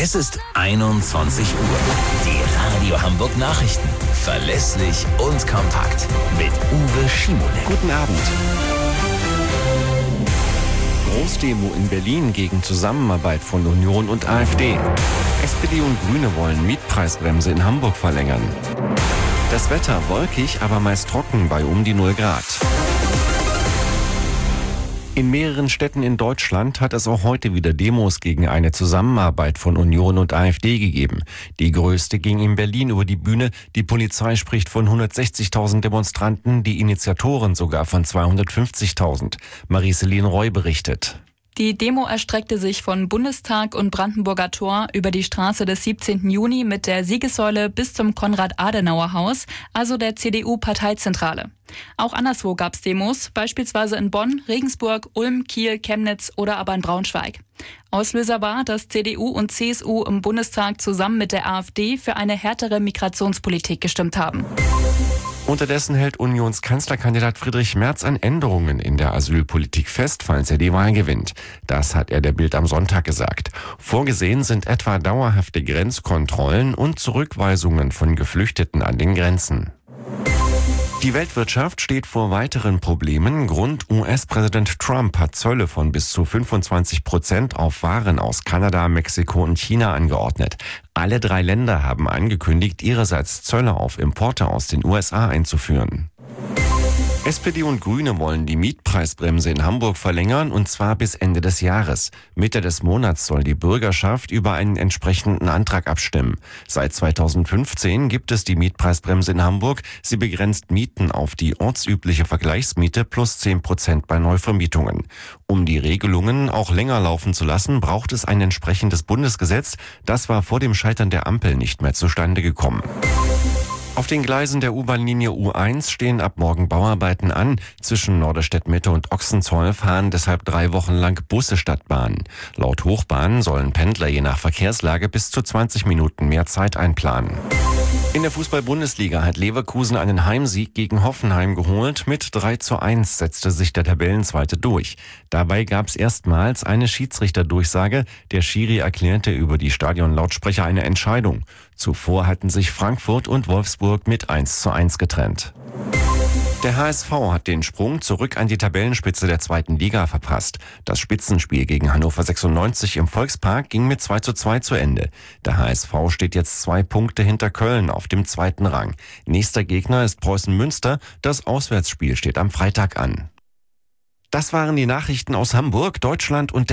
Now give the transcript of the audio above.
Es ist 21 Uhr. Die Radio Hamburg Nachrichten. Verlässlich und kompakt. Mit Uwe Schimonek. Guten Abend. Großdemo in Berlin gegen Zusammenarbeit von Union und AfD. SPD und Grüne wollen Mietpreisbremse in Hamburg verlängern. Das Wetter wolkig, aber meist trocken bei um die 0 Grad. In mehreren Städten in Deutschland hat es auch heute wieder Demos gegen eine Zusammenarbeit von Union und AfD gegeben. Die größte ging in Berlin über die Bühne. Die Polizei spricht von 160.000 Demonstranten, die Initiatoren sogar von 250.000. Marie-Céline Roy berichtet. Die Demo erstreckte sich von Bundestag und Brandenburger Tor über die Straße des 17. Juni mit der Siegessäule bis zum Konrad-Adenauer-Haus, also der CDU-Parteizentrale. Auch anderswo gab es Demos, beispielsweise in Bonn, Regensburg, Ulm, Kiel, Chemnitz oder aber in Braunschweig. Auslöser war, dass CDU und CSU im Bundestag zusammen mit der AfD für eine härtere Migrationspolitik gestimmt haben. Unterdessen hält Unionskanzlerkandidat Friedrich Merz an Änderungen in der Asylpolitik fest, falls er die Wahl gewinnt. Das hat er der Bild am Sonntag gesagt. Vorgesehen sind etwa dauerhafte Grenzkontrollen und Zurückweisungen von Geflüchteten an den Grenzen. Die Weltwirtschaft steht vor weiteren Problemen. Grund: US-Präsident Trump hat Zölle von bis zu 25% auf Waren aus Kanada, Mexiko und China angeordnet. Alle 3 Länder haben angekündigt, ihrerseits Zölle auf Importe aus den USA einzuführen. SPD und Grüne wollen die Mietpreisbremse in Hamburg verlängern, und zwar bis Ende des Jahres. Mitte des Monats soll die Bürgerschaft über einen entsprechenden Antrag abstimmen. Seit 2015 gibt es die Mietpreisbremse in Hamburg. Sie begrenzt Mieten auf die ortsübliche Vergleichsmiete plus 10% bei Neuvermietungen. Um die Regelungen auch länger laufen zu lassen, braucht es ein entsprechendes Bundesgesetz. Das war vor dem Scheitern der Ampel nicht mehr zustande gekommen. Auf den Gleisen der U-Bahn-Linie U1 stehen ab morgen Bauarbeiten an. Zwischen Norderstedt-Mitte und Ochsenzoll fahren deshalb 3 Wochen lang Busse statt Bahn. Laut Hochbahn sollen Pendler je nach Verkehrslage bis zu 20 Minuten mehr Zeit einplanen. In der Fußball-Bundesliga hat Leverkusen einen Heimsieg gegen Hoffenheim geholt. Mit 3:1 setzte sich der Tabellenzweite durch. Dabei gab es erstmals eine Schiedsrichterdurchsage. Der Schiri erklärte über die Stadionlautsprecher eine Entscheidung. Zuvor hatten sich Frankfurt und Wolfsburg mit 1:1 getrennt. Der HSV hat den Sprung zurück an die Tabellenspitze der 2. Liga verpasst. Das Spitzenspiel gegen Hannover 96 im Volkspark ging mit 2:2 zu Ende. Der HSV steht jetzt 2 Punkte hinter Köln auf dem 2. Rang. Nächster Gegner ist Preußen Münster. Das Auswärtsspiel steht am Freitag an. Das waren die Nachrichten aus Hamburg, Deutschland und